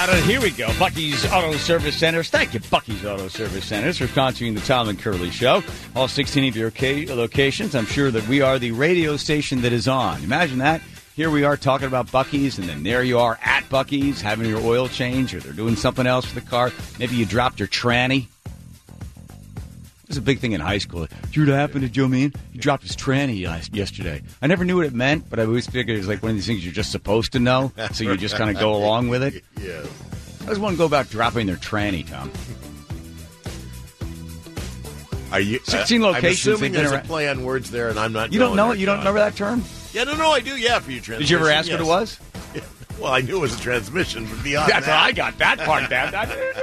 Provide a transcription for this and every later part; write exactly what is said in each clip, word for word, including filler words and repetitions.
got it. Here we go. Bucky's Auto Service Centers. Thank you, Bucky's Auto Service Centers, for sponsoring the Tom and Curly Show. All sixteen of your locations. I'm sure that we are the radio station that is on. Imagine that. Here we are talking about Bucky's, and then there you are at Bucky's having your oil change, or they're doing something else with the car. Maybe you dropped your tranny. It was a big thing in high school. Did you know what happened to Joe Mean? He dropped his tranny yesterday. I never knew what it meant, but I always figured it was like one of these things you're just supposed to know, so you just kind of go along with it. Yes. I always want to go about dropping their tranny, Tom. Are you sixteen uh, locations. I'm assuming there's around. a play on words there, and I'm not. You don't know there, it? You don't John. remember that term? Yeah, no, no, I do. Yeah, for your transmission. Did you ever ask yes. what it was? Well, I knew it was a transmission, but beyond That's that, how I got that part down.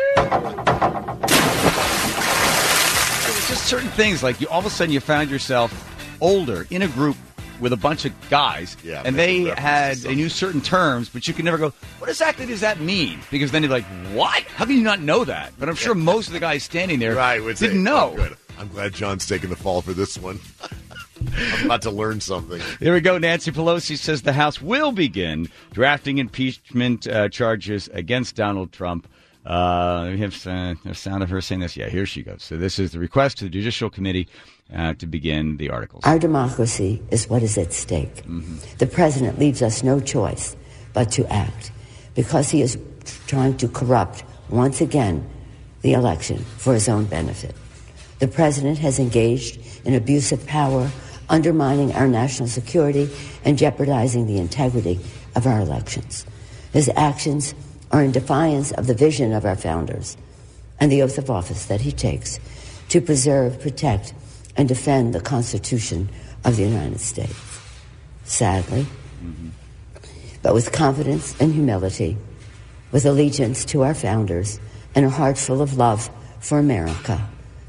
It was just certain things, like you all of a sudden you found yourself older in a group with a bunch of guys, yeah, and they had had they knew certain terms, but you could never go, what exactly does that mean? Because then you're like, what? How can you not know that? But I'm sure most of the guys standing there right, didn't say, know. Oh, good. I'm glad John's taking the fall for this one. I'm about to learn something. Here we go. Nancy Pelosi says the House will begin drafting impeachment uh, charges against Donald Trump. Uh, we have uh, a sound of her saying this. Yeah, here she goes. So this is the request to the Judicial Committee uh, to begin the articles. Our democracy is what is at stake. Mm-hmm. The president leaves us no choice but to act because he is trying to corrupt, once again, the election for his own benefit. The president has engaged in abuse of power, undermining our national security and jeopardizing the integrity of our elections. His actions are in defiance of the vision of our founders and the oath of office that he takes to preserve, protect, and defend the Constitution of the United States. Sadly, mm-hmm. but with confidence and humility, with allegiance to our founders and a heart full of love for America,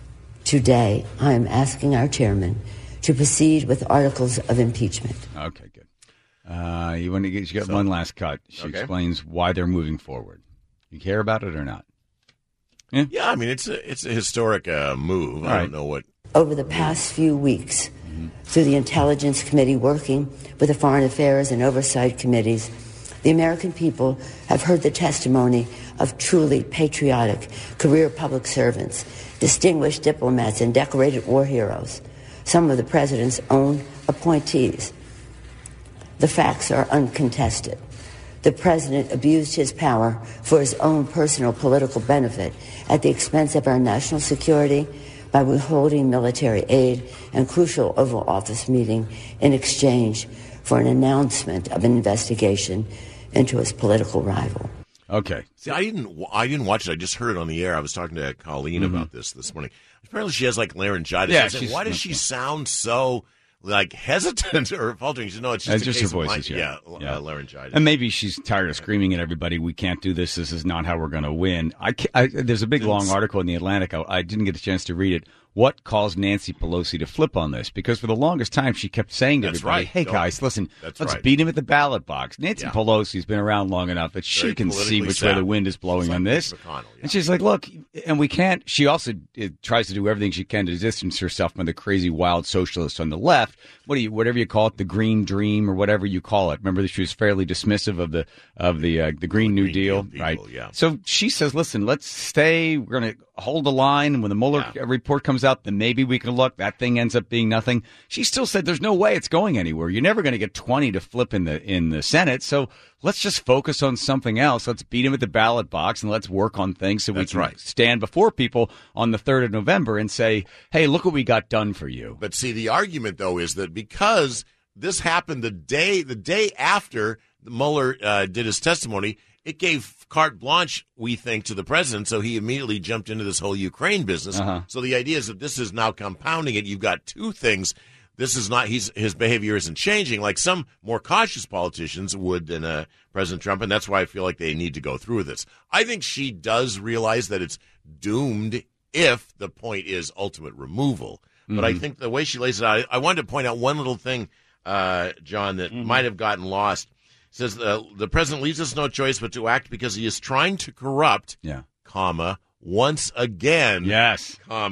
today I am asking our chairman to proceed with articles of impeachment. Okay, good. Uh, you want to get? You got so, one last cut. She okay. explains why they're moving forward. You care about it or not? Yeah, yeah. I mean, it's a it's a historic uh, move. All I right. don't know what. Over the past few weeks, mm-hmm. through the Intelligence Committee working with the Foreign Affairs and Oversight Committees, the American people have heard the testimony of truly patriotic career public servants, distinguished diplomats, and decorated war heroes. Some of the president's own appointees. The facts are uncontested. The president abused his power for his own personal political benefit at the expense of our national security by withholding military aid and crucial Oval Office meeting in exchange for an announcement of an investigation into his political rival. Okay. See, I didn't I didn't watch it. I just heard it on the air. I was talking to Colleen mm-hmm. about this this morning. Apparently she has, like, laryngitis. Yeah, said, why does she sound so, like, hesitant or faltering? She said, no, it's just, it's just her voice. Mind- yeah, yeah, yeah. Uh, laryngitis. And maybe she's tired of screaming at everybody, we can't do this, this is not how we're going to win. I, I There's a big, long article in The Atlantic. I, I didn't get a chance to read it. What caused Nancy Pelosi to flip on this? Because for the longest time, she kept saying to That's everybody, right. hey, Go guys, on. listen, That's let's right. beat him at the ballot box. Nancy yeah. Pelosi's been around long enough that she Very can see which sound. way the wind is blowing like on this. McConnell, yeah. And she's like, look, and we can't. She also it, tries to do everything she can to distance herself from the crazy, wild socialists on the left. What do you, whatever you call it, the Green Dream or whatever you call it. Remember that she was fairly dismissive of the of the uh, the Green New Green Deal, Deal right? people, yeah. So she says, listen, let's stay. We're going to hold the line. And when the Mueller Yeah. report comes out, then maybe we can look. That thing ends up being nothing. She still said there's no way it's going anywhere. You're never going to get twenty to flip in the in the Senate. So let's just focus on something else. Let's beat him at the ballot box and let's work on things so That's we can right. stand before people on the third of November and say, hey, look what we got done for you. But see, the argument, though, is that because this happened the day the day after Mueller uh, did his testimony, it gave carte blanche, we think, to the president, so he immediately jumped into this whole Ukraine business. Uh-huh. So the idea is that this is now compounding it. You've got two things. This is not he's his behavior isn't changing like some more cautious politicians would than uh, President Trump, and that's why I feel like they need to go through this. I think she does realize that it's doomed if the point is ultimate removal. Mm-hmm. But I think the way she lays it out, I wanted to point out one little thing, uh, John, that mm-hmm. might have gotten lost. It says uh, the president leaves us no choice but to act because he is trying to corrupt, yeah. comma, once again, yes, comma,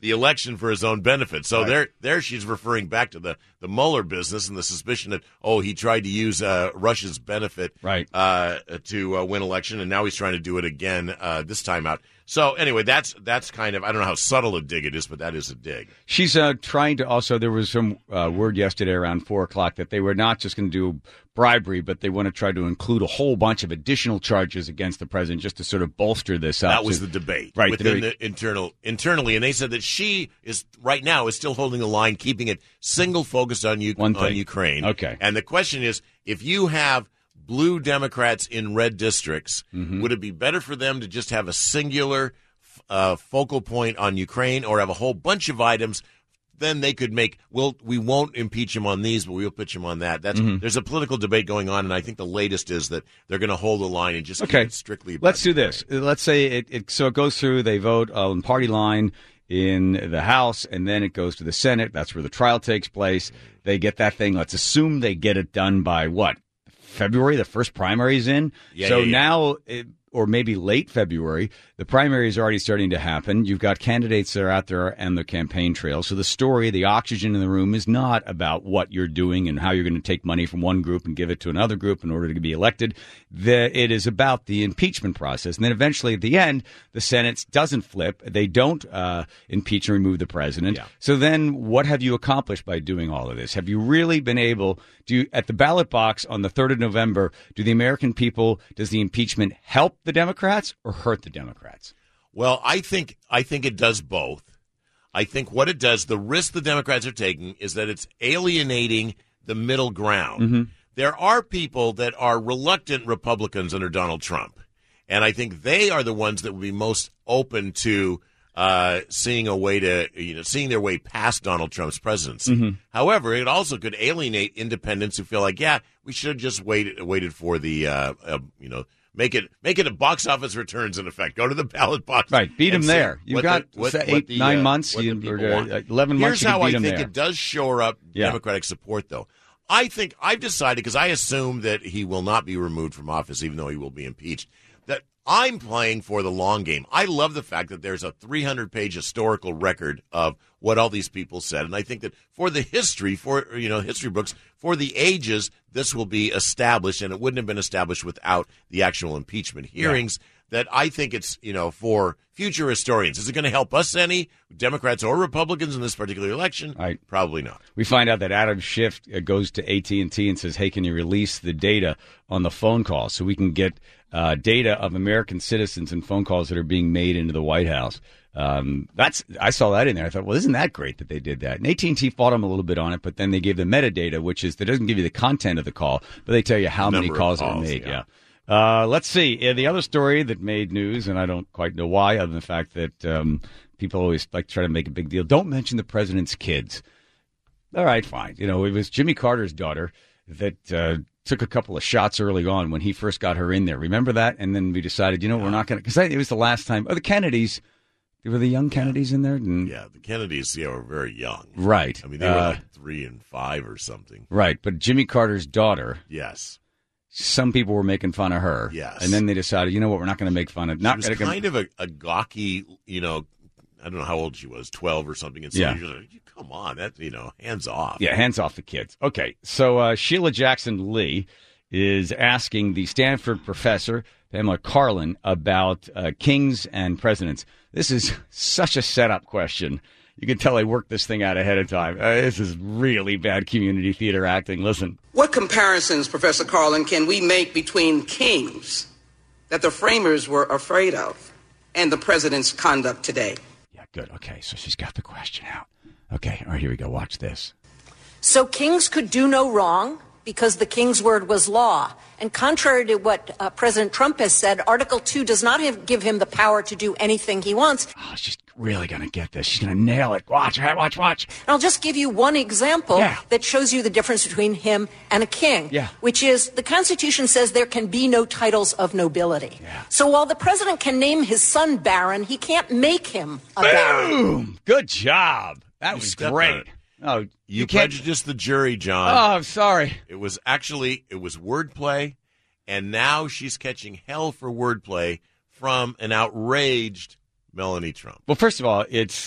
the election for his own benefit. So right. there, there she's referring back to the, the Mueller business and the suspicion that, oh, he tried to use uh, Russia's benefit right. uh, to uh, win election, and now he's trying to do it again uh, this time out. So anyway, that's that's kind of, I don't know how subtle a dig it is, but that is a dig. She's uh, trying to also, there was some uh, word yesterday around four o'clock that they were not just going to do bribery, but they want to try to include a whole bunch of additional charges against the president just to sort of bolster this up. That was so, the debate right, within the, the internal internally, and they said that she is right now is still holding the line, keeping it single focused on, U- on Ukraine. Okay. And the question is, if you have blue Democrats in red districts, mm-hmm. would it be better for them to just have a singular uh, focal point on Ukraine, or have a whole bunch of items? Then they could make, well, we won't impeach him on these, but we'll pitch him on that. That's mm-hmm. There's a political debate going on, and I think the latest is that they're going to hold the line and just okay. keep it strictly about Let's do Ukraine. this. Let's say it, it so it goes through, they vote on party line in the House, and then it goes to the Senate. That's where the trial takes place. They get that thing. Let's assume they get it done by, what, February? The first primary's in? Yeah, so yeah, yeah. now... It, or maybe late February, the primary is already starting to happen. You've got candidates that are out there and the campaign trail. So the story, the oxygen in the room is not about what you're doing and how you're going to take money from one group and give it to another group in order to be elected. The, it is about the impeachment process. And then eventually at the end, the Senate doesn't flip. They don't uh, impeach and remove the president. Yeah. So then what have you accomplished by doing all of this? Have you really been able to, at the ballot box on the third of November, do the American people, does the impeachment help the Democrats or hurt the Democrats? Well, I think I think it does both. I think what it does, the risk the Democrats are taking is that it's alienating the middle ground. Mm-hmm. There are people that are reluctant Republicans under Donald Trump, and I think they are the ones that would be most open to uh, seeing a way to, you know, seeing their way past Donald Trump's presidency. Mm-hmm. However, it also could alienate independents who feel like, yeah, we should have just waited waited for the, uh, uh, you know. Make it make it a box office returns in effect. Go to the ballot box. Right, beat them there. You've got the, what, eight, what the, nine uh, months, you, or uh, eleven Here's months. Here's how I think there. it does shore up yeah. Democratic support, though. I think I've decided, because I assume that he will not be removed from office, even though he will be impeached, that I'm playing for the long game. I love the fact that there's a three hundred page historical record of what all these people said, and I think that for the history, for you know, history books, for the ages, this will be established, and it wouldn't have been established without the actual impeachment hearings. Yeah. That I think it's, you know, for future historians. Is it going to help us any, Democrats or Republicans, in this particular election? Right. Probably not. We find out that Adam Schiff goes to A T and T and says, hey, can you release the data on the phone call so we can get uh, data of American citizens and phone calls that are being made into the White House? Um, that's I saw that in there. I thought, well, isn't that great that they did that? And A T and T fought them a little bit on it, but then they gave the metadata, which is that doesn't give you the content of the call, but they tell you how many calls, calls are made. Yeah. yeah. Uh, let's see. Yeah, the other story that made news, and I don't quite know why, other than the fact that um, people always like to try to make a big deal. Don't mention the president's kids. All right, fine. You know, it was Jimmy Carter's daughter that uh, took a couple of shots early on when he first got her in there. Remember that? And then we decided, you know, yeah. we're not going to, because it was the last time. Oh, the Kennedys. Were the young Kennedys in there? And, yeah, the Kennedys, yeah, were very young. Right. I mean, they were uh, like three and five or something. Right, but Jimmy Carter's daughter. Yes. Some people were making fun of her. Yes. And then they decided, you know what, we're not going to make fun of. Not she was gonna, kind of a, a gawky, you know, I don't know how old she was, twelve or something. And so yeah. you're like, come on, that, you know, hands off. Yeah, hands off the kids. Okay, so uh, Sheila Jackson Lee is asking the Stanford professor, Pamela Karlan, about uh, kings and presidents. This is such a setup question. You can tell I worked this thing out ahead of time. Uh, this is really bad community theater acting. Listen. What comparisons, Professor Karlan, can we make between kings that the framers were afraid of and the president's conduct today? Yeah, good. Okay, so she's got the question out. Okay, all right, here we go. Watch this. So kings could do no wrong because the king's word was law. And contrary to what uh, President Trump has said, Article two does not have, give him the power to do anything he wants. Oh, she's really going to get this. She's going to nail it. Watch, watch, watch. And I'll just give you one example yeah. that shows you the difference between him and a king, yeah. which is the Constitution says there can be no titles of nobility. Yeah. So while the president can name his son Baron, he can't make him a Boom! Baron. Good job. That You was stepped great. on it. Oh, You, you can't. prejudiced the jury, John. Oh, I'm sorry. It was actually, it was wordplay, and now she's catching hell for wordplay from an outraged Melania Trump. Well, first of all, it's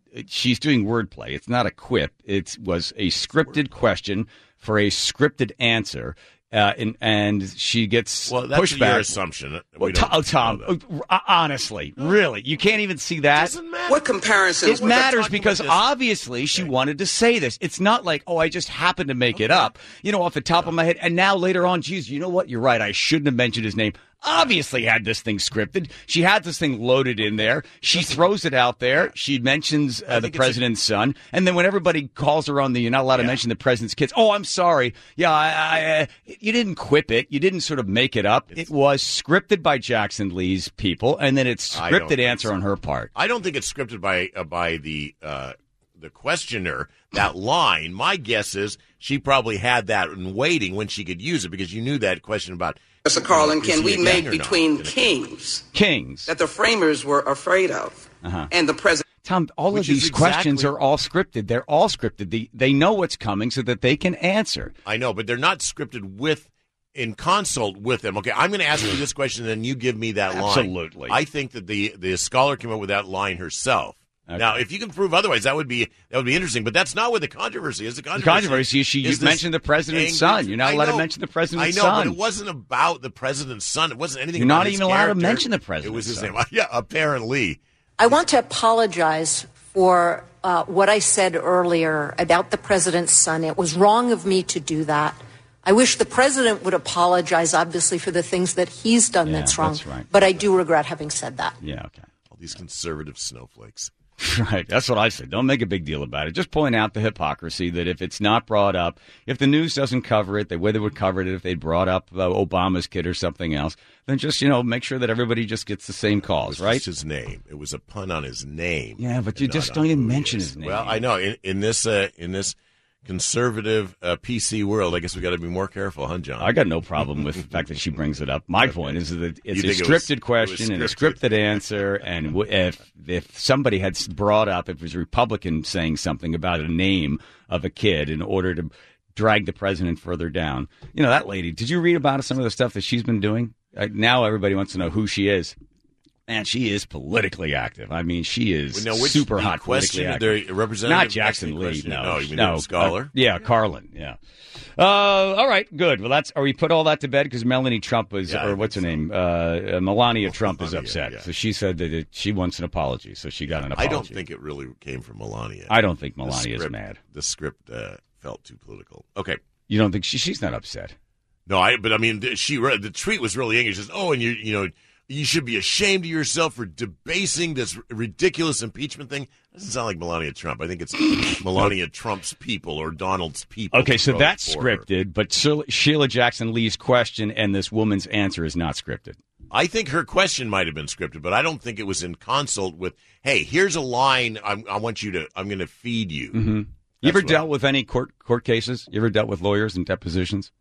she's doing wordplay. It's not a quip. It was a scripted question for a scripted answer. Uh, and, and she gets well, that's pushback. Your assumption. We well, don't oh, Tom, uh, honestly, really, you can't even see that. Doesn't matter. What comparisons? It matters because obviously she okay. wanted to say this. It's not like, oh, I just happened to make okay. it up, you know, off the top yeah. of my head. And now later on, geez, you know what? You're right. I shouldn't have mentioned his name. Obviously had this thing scripted. She had this thing loaded in there. She throws it out there. She mentions uh, the president's a- son. And then when everybody calls her on the, you're not allowed yeah. to mention the president's kids. Oh, I'm sorry. Yeah, I, I, uh, you didn't quip it. You didn't sort of make it up. It's, it was scripted by Jackson Lee's people, and then it's scripted answer so. on her part. I don't think it's scripted by uh, by the uh, the questioner, that line. My guess is she probably had that in waiting when she could use it because you knew that question about Mister Carlin, can we make between kings, kings that the framers were afraid of, uh-huh. and the president? Tom, all Which of these exactly, questions are all scripted. They're all scripted. They, they know what's coming so that they can answer. I know, but they're not scripted with in consult with them. Okay, I'm going to ask you this question, and then you give me that line. Absolutely. I think that the the scholar came up with that line herself. Okay. Now, if you can prove otherwise, that would be that would be interesting. But that's not what the controversy is. The controversy, the controversy is she you mentioned the president's angry, son. You're not allowed to mention the president's son. I know, son. but it wasn't about the president's son. It wasn't anything. You're about not his even allowed character. to mention the president's It was his son. name. Yeah, apparently. I want to apologize for uh, what I said earlier about the president's son. It was wrong of me to do that. I wish the president would apologize, obviously, for the things that he's done yeah, that's wrong. That's right. But I do regret having said that. Yeah, okay. All these conservative snowflakes. Right. That's what I said. Don't make a big deal about it. Just point out the hypocrisy that if it's not brought up, if the news doesn't cover it, the way they would cover it if they'd brought up uh, Obama's kid or something else, then just, you know, make sure that everybody just gets the same calls, it was right? Just his name. It was a pun on his name. Yeah, but you just don't even mention his name. Well, I know. In, in this uh, in this conservative uh, P C world, I guess we got to be more careful, huh, John? I got no problem with the fact that she brings it up. My okay. point is that it's you a scripted it was, question and a scripted answer, and w- if if somebody had brought up, if it was a Republican saying something about a name of a kid in order to drag the president further down, you know, that lady, did you read about some of the stuff that she's been doing? Uh, now everybody wants to know who she is. And she is politically active. I mean, she is now, which, super hot politically active. Representative Not Jackson Lee, no. No, you mean no, scholar? Uh, yeah, Carlin, yeah. Uh, all right, good. Well, that's. Are we put all that to bed? Because Melanie Trump was, yeah, or what's her so. name? Uh, Melania well, Trump Melania, is upset. yeah. So she said that it, she wants an apology. So she got an apology. I don't think it really came from Melania. I don't think Melania script, is mad. The script uh, felt too political. Okay. You don't think she, she's not upset? No, I. But I mean, she the tweet was really angry. She says, "Oh, and you, you know." You should be ashamed of yourself for debasing this ridiculous impeachment thing. Doesn't sound like Melania Trump. I think it's Melania Trump's people or Donald's people. Okay, so that's scripted, her. But Sheila Jackson Lee's question and this woman's answer is not scripted. I think her question might have been scripted, but I don't think it was in consult with, hey, here's a line I'm, I want you to, I'm going to feed you. Mm-hmm. You ever dealt I, with any court court cases? You ever dealt with lawyers and depositions?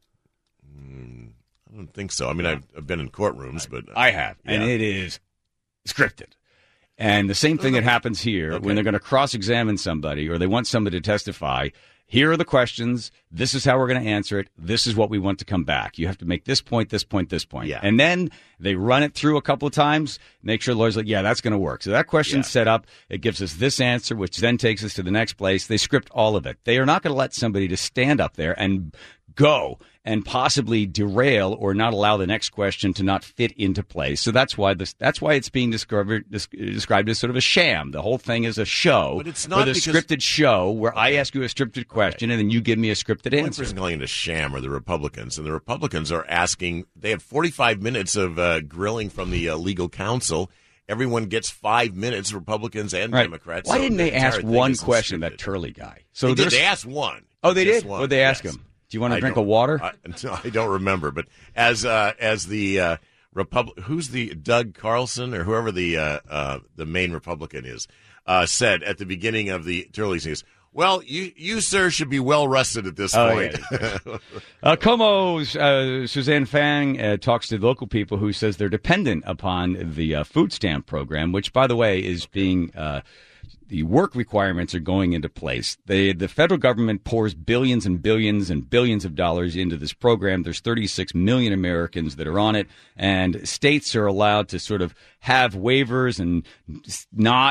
Mm, I don't think so. I mean, I've, I've been in courtrooms, but uh, I have, yeah. And it is scripted. And the same thing that happens here okay. when they're going to cross-examine somebody or they want somebody to testify. Here are the questions. This is how we're going to answer it. This is what we want to come back. You have to make this point, this point, this point. Yeah. And then they run it through a couple of times, make sure the lawyer's like, yeah, that's going to work. So that question's yeah. set up. It gives us this answer, which then takes us to the next place. They script all of it. They are not going to let somebody to stand up there and go and possibly derail or not allow the next question to not fit into place. So that's why this. That's why it's being discovered, described as sort of a sham. The whole thing is a show, but it's not a because, scripted show where I ask you a scripted question and then you give me a scripted the answer. The person calling it a sham are the Republicans, and the Republicans are asking. They have forty-five minutes of uh, grilling from the uh, legal counsel. Everyone gets five minutes, Republicans and right. Democrats. Why so didn't the they ask one question, scripted. That Turley guy? So they, did. They asked one. Oh, they Just did? One. What did they ask yes. him? Do you want a I drink of water? I, I don't remember, but as uh, as the uh, Republic, who's the Doug Carlson or whoever the uh, uh, the main Republican is, uh, said at the beginning of the Turley's news, well, you you sir should be well rested at this oh, point. Yeah. uh, Como's uh, Suzanne Fang uh, talks to local people who says they're dependent upon the uh, food stamp program, which, by the way, is being. Uh, The work requirements are going into place. They, the federal government pours billions and billions and billions of dollars into this program. There's thirty-six million Americans that are on it, and states are allowed to sort of have waivers and not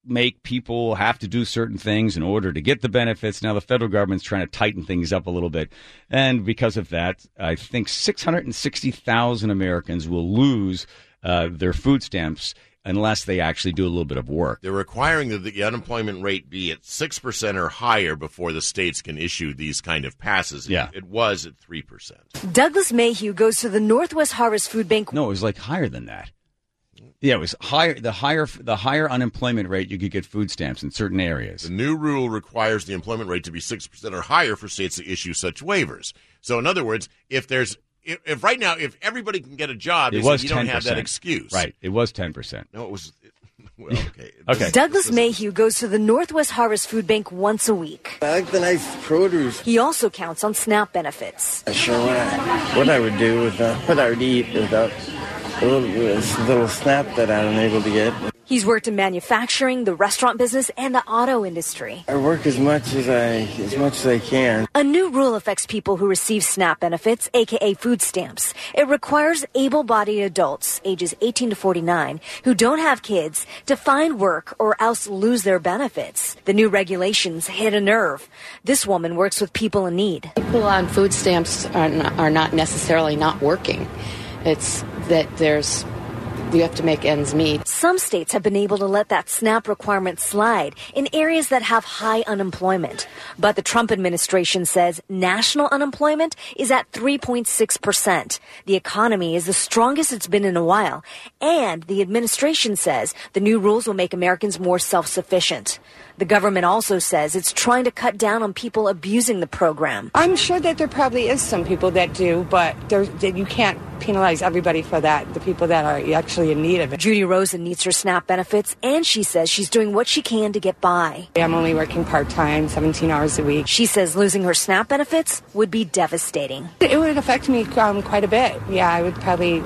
make people have to do certain things in order to get the benefits. Now the federal government's trying to tighten things up a little bit. And because of that, I think six hundred sixty thousand Americans will lose uh, their food stamps unless they actually do a little bit of work. They're requiring that the unemployment rate be at six percent or higher before the states can issue these kind of passes. Yeah. It was at three percent. Douglas Mayhew goes to the Northwest Harvest Food Bank. No, it was like higher than that. Yeah, it was higher. The higher the higher unemployment rate, you could get food stamps in certain areas. The new rule requires the employment rate to be six percent or higher for states to issue such waivers. So, in other words, if there's if, if right now if everybody can get a job, It they was say you don't ten percent. have that excuse. Right. It was ten percent. No, it was. Well, okay. Okay. Douglas Mayhew goes to the Northwest Harvest Food Bank once a week. I like the nice produce. He also counts on SNAP benefits. Not sure what I, what I would do with uh, what I would eat without a little, a little SNAP that I'm able to get. He's worked in manufacturing, the restaurant business, and the auto industry. I work as much as I as much as I can. A new rule affects people who receive SNAP benefits, aka food stamps. It requires able-bodied adults, ages eighteen to forty-nine, who don't have kids, to find work or else lose their benefits. The new regulations hit a nerve. This woman works with people in need. People on food stamps are not, are not necessarily not working. It's that there's you have to make ends meet. Some states have been able to let that SNAP requirement slide in areas that have high unemployment. But the Trump administration says national unemployment is at three point six percent. The economy is the strongest it's been in a while. And the administration says the new rules will make Americans more self-sufficient. The government also says it's trying to cut down on people abusing the program. I'm sure that there probably is some people that do, but there's, you can't penalize everybody for that, the people that are actually in need of it. Judy Rosen needs her SNAP benefits, and she says she's doing what she can to get by. I'm only working part-time, seventeen hours a week. She says losing her SNAP benefits would be devastating. It would affect me um, quite a bit. Yeah, I would probably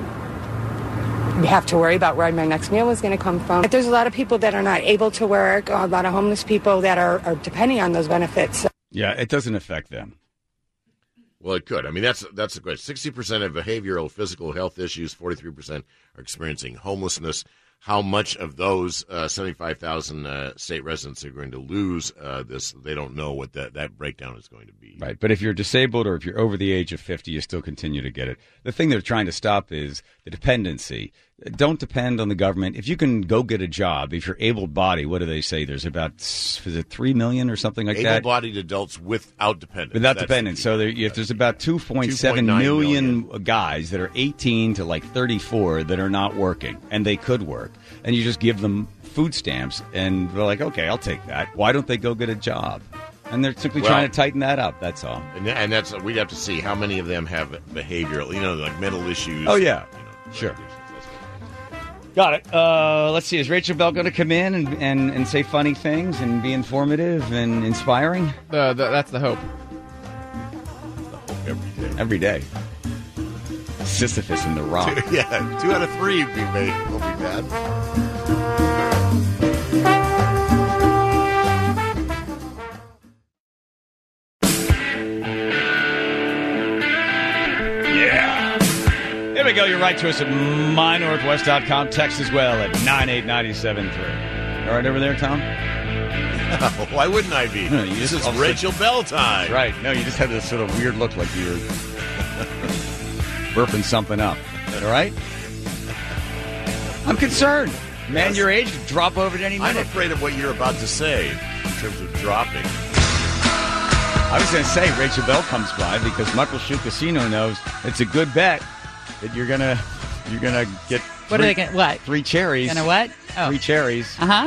have to worry about where my next meal was going to come from. There's a lot of people that are not able to work, a lot of homeless people that are, are depending on those benefits. Yeah, it doesn't affect them. Well, it could. I mean, that's that's the question. sixty percent of behavioral physical health issues, forty-three percent are experiencing homelessness. How much of those uh, seventy-five thousand uh, state residents are going to lose uh, this? They don't know what that, that breakdown is going to be. Right. But if you're disabled or if you're over the age of fifty, you still continue to get it. The thing they're trying to stop is the dependency. Don't depend on the government. If you can go get a job, if you're able-bodied, what do they say? There's about, is it three million or something like that? Able-bodied adults without dependence. Without That's dependence. the So there, if there's about two point seven million guys that are eighteen to like thirty-four that are not working, and they could work, and you just give them food stamps, and they're like, okay, I'll take that. Why don't they go get a job? And they're simply Well, trying to tighten that up, that's all. And, and that's we'd have to see how many of them have behavioral, you know, like mental issues. Oh, yeah. You know, Sure. addictions. Got it. Uh, let's see. Is Rachel Bell going to come in and, and, and say funny things and be informative and inspiring? Uh, th- that's the hope. Every day. Every day. Sisyphus in the rock. Yeah, two out of three would be, made, will be bad. Yeah. There we go. You're right to us at my northwest dot com. Text as well at nine eight nine seven three. All right over there, Tom? Why wouldn't I be? No, you this just is Rachel Bell time. Right. No, you just had this sort of weird look like you were burping something up. All right? I'm concerned. Man, Yes. your age could drop over at any I'm minute. afraid of what you're about to say in terms of dropping. I was going to say Rachel Bell comes by because Muckleshoot Casino knows it's a good bet that you're gonna you're gonna get What three, are they going to, what? three cherries. Gonna what? Oh. Three cherries. Uh-huh.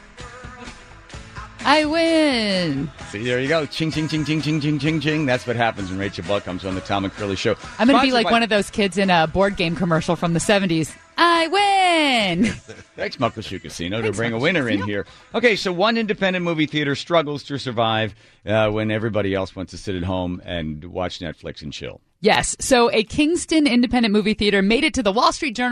I win. See, there you go. Ching, ching, ching, ching, ching, ching, ching, ching. That's what happens when Rachel Bell comes on the Tom and Curly Show. I'm going to be Sponsored like by- one of those kids in a board game commercial from the seventies. I win. Thanks, Muckleshoot Casino, to bring a winner in here. Okay, so one independent movie theater struggles to survive uh, when everybody else wants to sit at home and watch Netflix and chill. Yes. So a Kingston independent movie theater made it to the Wall Street Journal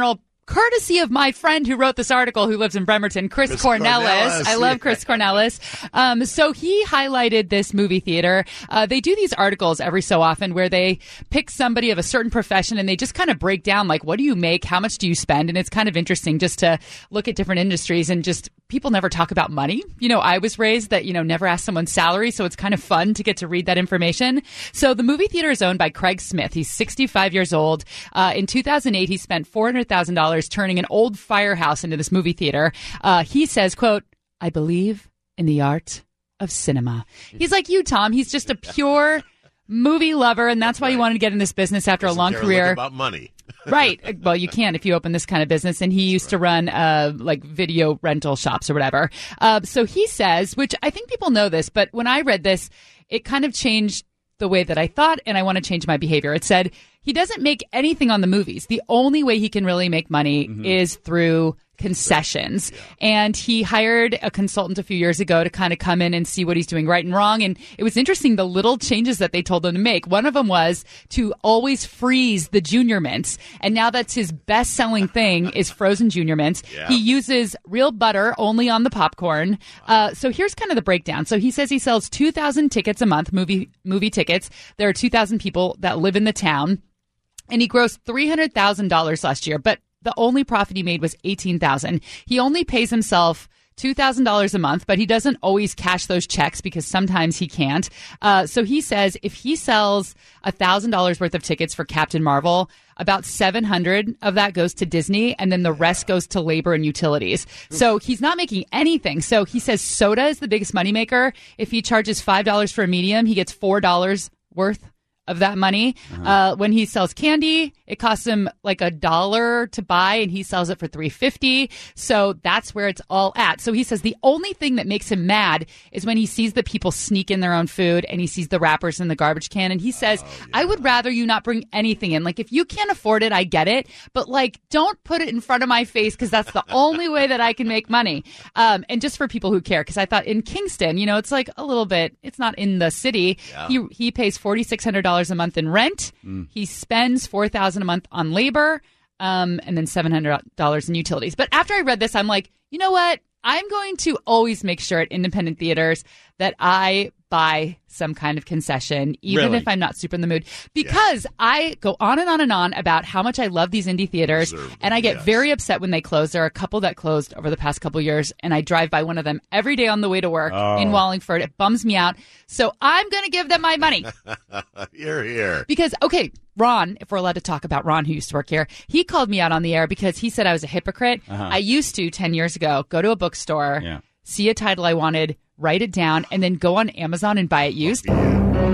courtesy of my friend who wrote this article, who lives in Bremerton, Chris, Chris Cornelis. Cornelis. I love Chris Cornelis. Um, so he highlighted this movie theater. Uh, they do these articles every so often where they pick somebody of a certain profession and they just kind of break down, like, what do you make? How much do you spend? And it's kind of interesting just to look at different industries, and just people never talk about money. You know, I was raised that, you know, never ask someone's salary. So it's kind of fun to get to read that information. So the movie theater is owned by Craig Smith. He's sixty-five years old. Uh, in two thousand eight, he spent four hundred thousand dollars turning an old firehouse into this movie theater. Uh, he says, quote, "I believe in the art of cinema." He's like you, Tom. He's just a pure movie lover, and that's why he wanted to get in this business after Doesn't a long care career. about money. Right. Well, you can if you open this kind of business. And he used to run uh, like video rental shops or whatever. Uh, so he says, which I think people know this, but when I read this, it kind of changed the way that I thought, and I want to change my behavior. It said he doesn't make anything on the movies. The only way he can really make money mm-hmm. is through concessions. Yeah. And he hired a consultant a few years ago to kind of come in and see what he's doing right and wrong. And it was interesting, the little changes that they told him to make. One of them was to always freeze the Junior Mints. And now that's his best-selling thing is frozen Junior Mints. Yeah. He uses real butter only on the popcorn. Uh, so here's kind of the breakdown. So he says he sells two thousand tickets a month, movie movie tickets. There are two thousand people that live in the town. And he grossed three hundred thousand dollars last year. But the only profit he made was eighteen thousand dollars. He only pays himself two thousand dollars a month, but he doesn't always cash those checks because sometimes he can't. Uh, so he says if he sells one thousand dollars worth of tickets for Captain Marvel, about seven hundred dollars of that goes to Disney, and then the rest goes to labor and utilities. So he's not making anything. So he says soda is the biggest moneymaker. If he charges five dollars for a medium, he gets four dollars worth of that money. Uh-huh. Uh, when he sells candy, it costs him like a dollar to buy, and he sells it for three fifty. So that's where it's all at. So he says the only thing that makes him mad is when he sees the people sneak in their own food, and he sees the wrappers in the garbage can, and he says, oh, yeah. I would rather you not bring anything in. Like, if you can't afford it, I get it, but like, don't put it in front of my face, because that's the only way that I can make money. Um, and just for people who care, because I thought in Kingston, you know, it's like a little bit, it's not in the city. Yeah. He he pays four thousand six hundred dollars a month in rent. Mm. He spends four thousand dollars a month on labor, um, and then seven hundred dollars in utilities. But after I read this, I'm like, you know what? I'm going to always make sure at independent theaters that I buy some kind of concession, even really? if I'm not super in the mood, because yeah. I go on and on and on about how much I love these indie theaters, Reserved, and I get yes. very upset when they close. There are a couple that closed over the past couple years, and I drive by one of them every day on the way to work oh. in Wallingford. It bums me out. So I'm going to give them my money. You're here. Because, okay, Ron, if we're allowed to talk about Ron, who used to work here, he called me out on the air because he said I was a hypocrite. Uh-huh. I used to, ten years ago, go to a bookstore, yeah. see a title I wanted, write it down, and then go on Amazon and buy it used. And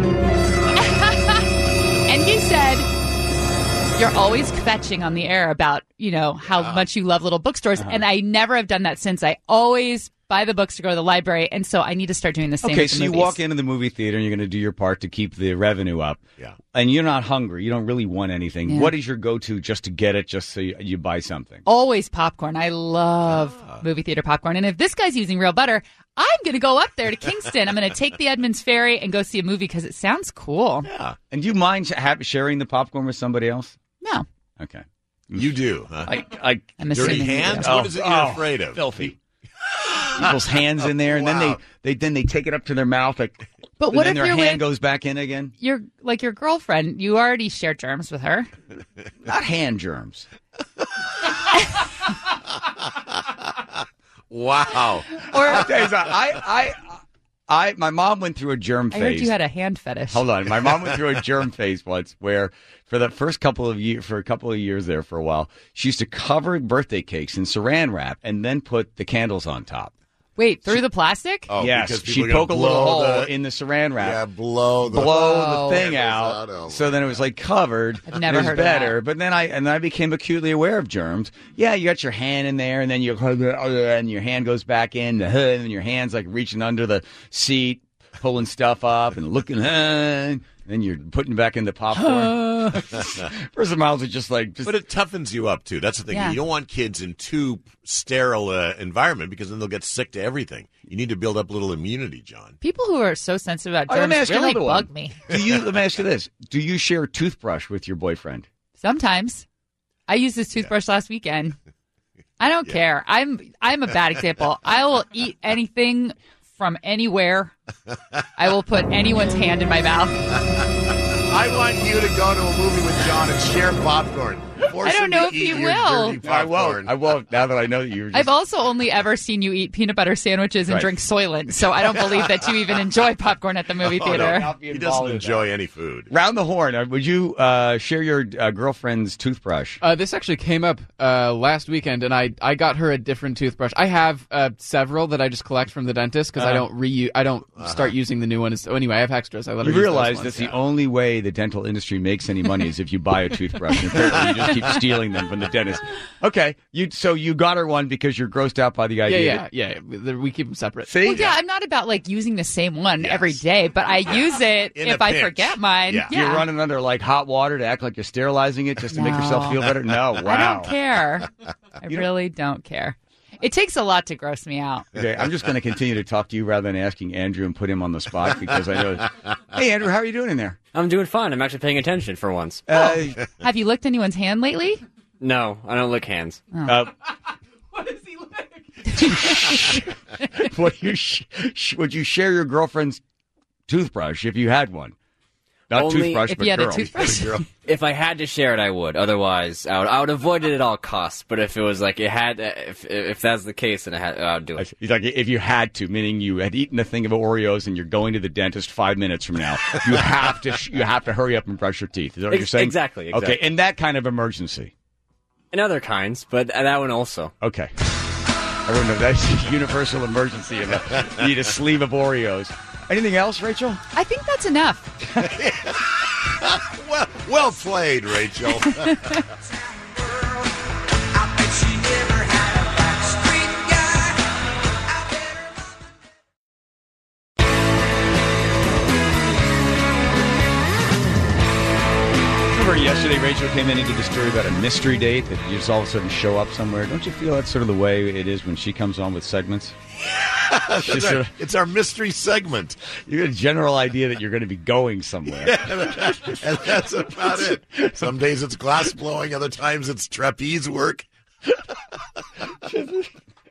he said, you're always fetching on the air about, you know, how yeah. much you love little bookstores. Uh-huh. And I never have done that since. I always buy the books to go to the library. And so I need to start doing the same Okay, with the so you movies. walk into the movie theater and you're going to do your part to keep the revenue up. Yeah. And you're not hungry. You don't really want anything. Yeah. What is your go-to just to get it, just so you, you buy something? Always popcorn. I love uh. movie theater popcorn. And if this guy's using real butter, I'm going to go up there to Kingston. I'm going to take the Edmonds Ferry and go see a movie because it sounds cool. Yeah. And do you mind sh- sharing the popcorn with somebody else? No. Okay. You do, huh? I, I, I'm dirty hands? Oh, what is it you're oh, afraid of? Filthy. People's hands in there, and wow. then they, they then they take it up to their mouth, like, but what and then if their you're hand with, goes back in again? You're like your girlfriend. You already share germs with her. Not hand germs. Wow. Or I, I, I, my mom went through a germ phase. I heard you had a hand fetish. Hold on, my mom went through a germ phase once, where for the first couple of years, for a couple of years there for a while, she used to cover birthday cakes in Saran wrap and then put the candles on top. Wait, through she, the plastic? Oh, yes, she'd poke a little hole the, in the Saran wrap. Yeah, blow the, blow the thing out. out so then it was like covered. I've never it was heard better. of that. But then I and then I became acutely aware of germs. Yeah, you got your hand in there, and then you and your hand goes back in, and then your hand's like reaching under the seat, pulling stuff up and looking. And then you're putting back in the popcorn. First of miles are just like, just, but it toughens you up too. That's the thing. Yeah. You don't want kids in too sterile uh, environment because then they'll get sick to everything. You need to build up a little immunity, John. People who are so sensitive about oh, let me germs ask really you bug one. me. Do you? Let me ask you this: do you share a toothbrush with your boyfriend? Sometimes. I used this toothbrush yeah. last weekend. I don't yeah. care. I'm I'm a bad example. I will eat anything from anywhere. I will put anyone's hand in my mouth. I want you to go to a movie with John and share popcorn. I don't know if you will. No, I won't. I won't. Now that I know that you're. Just... I've also only ever seen you eat peanut butter sandwiches and right. drink Soylent, so I don't believe that you even enjoy popcorn at the movie oh, theater. No, he doesn't enjoy that. Any food. Round the horn. Uh, would you uh, share your uh, girlfriend's toothbrush? Uh, this actually came up uh, last weekend, and I, I got her a different toothbrush. I have uh, several that I just collect from the dentist because uh, I don't reuse. I don't uh-huh. start using the new one. So anyway, I have extras. I let her you use realize those that's ones. the yeah. only way the dental industry makes any money is if you buy a toothbrush. And apparently, you just keep stealing them from the dentist. Okay, you so you got her one because you're grossed out by the idea. Yeah, yeah, yeah. We keep them separate. See, well, yeah, I'm not about like using the same one yes. every day, but I use it In if a I pinch. forget mine. Yeah. Yeah. You're running under like hot water to act like you're sterilizing it just to no. make yourself feel better. No, wow. I don't care. I you really don't? don't care. It takes a lot to gross me out. Okay, I'm just going to continue to talk to you rather than asking Andrew and put him on the spot because I know. Hey, Andrew, how are you doing in there? I'm doing fine. I'm actually paying attention for once. Uh, Have you licked anyone's hand lately? No, I don't lick hands. Oh. Uh, what does he lick? would, you sh- sh- would you share your girlfriend's toothbrush if you had one? Not Only toothbrush, if but you had girl. a toothbrush. If I had to share it, I would. Otherwise, I would, I would avoid it at all costs. But if it was like it had, if if that's the case, then I, had, I would do it. He's like, if you had to, meaning you had eaten a thing of Oreos and you're going to the dentist five minutes from now, you have to you have to hurry up and brush your teeth. Is that what you're saying? Exactly, exactly. Okay, in that kind of emergency. And other kinds, but that one also. Okay. Everyone knows that's a universal emergency. You need a sleeve of Oreos. Anything else, Rachel? I think that's enough. well, well played, Rachel. Remember yesterday Rachel came in and did a story about a mystery date that you just all of a sudden show up somewhere. Don't you feel that's sort of the way it is when she comes on with segments? It's, our, sort of, it's our mystery segment. You get a general idea that you're going to be going somewhere. Yeah, and that's about it. Some days it's glass blowing, other times it's trapeze work. Okay,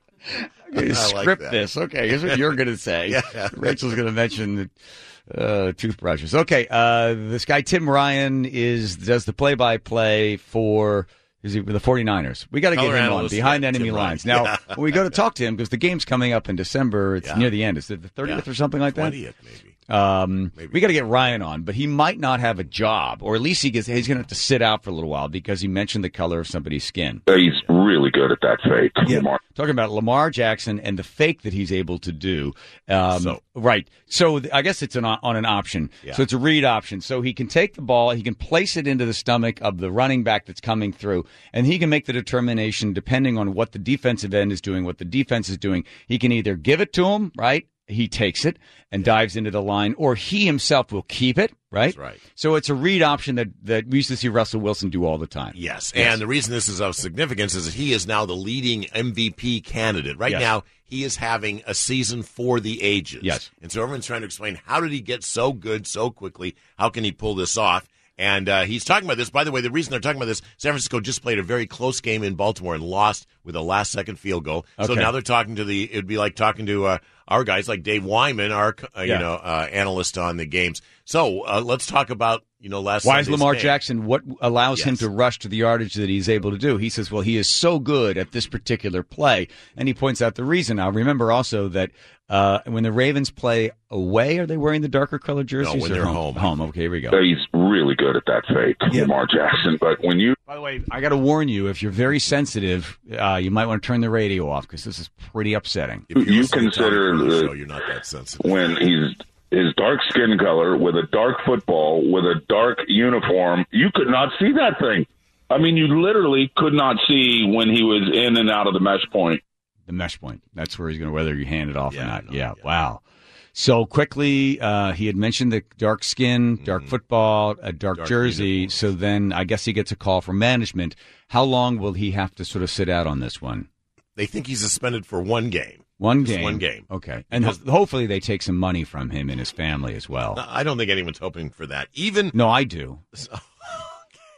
script like this. Okay, here's what you're going to say. Yeah. Rachel's going to mention the uh, toothbrushes. Okay, uh, this guy Tim Ryan is does the play-by-play for is he, the 49ers. We got to get him on Behind Enemy Tim Lines. Ryan. Now, Yeah. when we go to talk to him, because the game's coming up in December, it's Yeah. near the end. Is it the thirtieth Yeah. or something like that? twentieth, maybe. Um, Maybe. we got to get Ryan on, but he might not have a job, or at least he gets, he's going to have to sit out for a little while because he mentioned the color of somebody's skin. He's really good at that fake. Yeah. Lamar. Talking about Lamar Jackson and the fake that he's able to do. Um, So- right. So th- I guess it's an, on an option. Yeah. So it's a read option. So he can take the ball, he can place it into the stomach of the running back that's coming through, and he can make the determination depending on what the defensive end is doing, what the defense is doing. He can either give it to him, right? He takes it and dives into the line, or he himself will keep it, right? That's right. So it's a read option that, that we used to see Russell Wilson do all the time. Yes, and the reason this is of significance is that he is now the leading M V P candidate. Right Yes. now, he is having a season for the ages. Yes. And so everyone's trying to explain, how did he get so good so quickly? How can he pull this off? And uh, he's talking about this. By the way, the reason they're talking about this, San Francisco just played a very close game in Baltimore and lost with a last-second field goal. So Okay. now they're talking to the – it would be like talking to uh, our guys like Dave Wyman, our uh, you Yeah. know uh, analyst on the games. So uh, let's talk about, you know, last Why is Sunday's Lamar game. Jackson, what allows him Yes. to rush to the yardage that he's able to do? He says, well, he is so good at this particular play. And he points out the reason. Now, remember also that uh, when the Ravens play away, are they wearing the darker colored jerseys? when or they're home. home. Home, okay, here we go. He's really good at that fake. Yeah. Lamar Jackson. But when you By the way, I got to warn you, if you're very sensitive, uh, you might want to turn the radio off because this is pretty upsetting. If you're You listening to Tom consider Cruise the- show, you're not that sensitive. when he's his dark skin color with a dark football with a dark uniform, you could not see that thing. I mean, you literally could not see when he was in and out of the mesh point. The mesh point. That's where he's going to, whether you hand it off Yeah, or not. no, yeah, yeah. wow. So quickly, uh, he had mentioned the dark skin, dark football, a dark, Dark jersey. uniform. So then I guess he gets a call from management. How long will he have to sort of sit out on this one? They think he's suspended for one game. One Just game. one game. Okay. And ho- hopefully they take some money from him and his family as well. I don't think anyone's hoping for that. Even No, I do.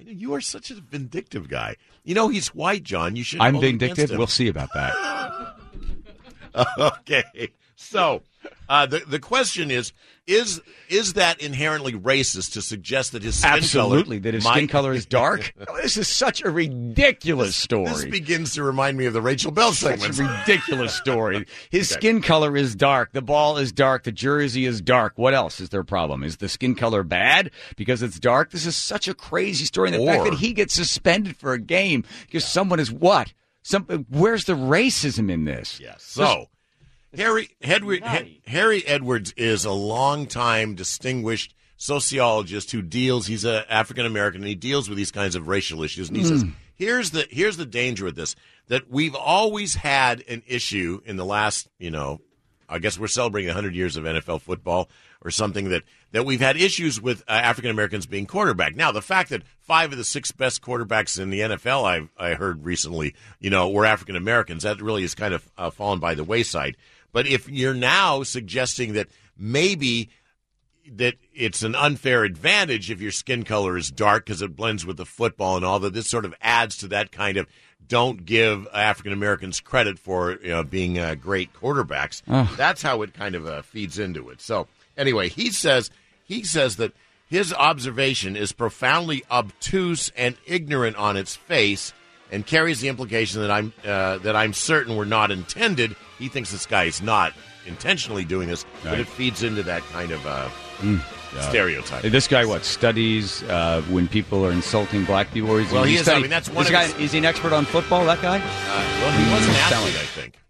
You are such a vindictive guy. You know he's white, John. You should. I'm hold against vindictive. him. We'll see about that. Okay, so uh, the the question is: is is that inherently racist to suggest that his skin Absolutely, color that his might... skin color is dark? This is such a ridiculous this, story. This begins to remind me of the Rachel Bell segment. Such a ridiculous story. His Okay. skin color is dark. The ball is dark. The jersey is dark. What else is their problem? Is the skin color bad because it's dark? This is such a crazy story. And the Or- fact that he gets suspended for a game because someone is what? Some, where's the racism in this? Yes. So, Harry Edward, Harry Edwards is a longtime distinguished sociologist who deals. He's an African American, and he deals with these kinds of racial issues. And he Mm. says, "Here's the here's the danger with this: that we've always had an issue in the last, you know, I guess we're celebrating one hundred years of N F L football or something that." that we've had issues with uh, African Americans being quarterback. Now, the fact that five of the six best quarterbacks in the N F L, I I heard recently, you know, were African Americans, that really has kind of uh, fallen by the wayside. But if you're now suggesting that maybe that it's an unfair advantage if your skin color is dark because it blends with the football and all that, this sort of adds to that kind of don't give African Americans credit for you know, being uh, great quarterbacks. Ugh. That's how it kind of uh, feeds into it. So anyway, he says he says that his observation is profoundly obtuse and ignorant on its face, and carries the implication that I'm uh, that I'm certain were not intended. He thinks this guy is not intentionally doing this, but Right. it feeds into that kind of uh, Mm. Yeah. stereotype. This guy, what, studies uh, when people are insulting black people? Or is Well, he is, I study- mean, that's one this of guy, his- Is he an expert on football, that guy? Uh, well, he was an Sound athlete, like- I think.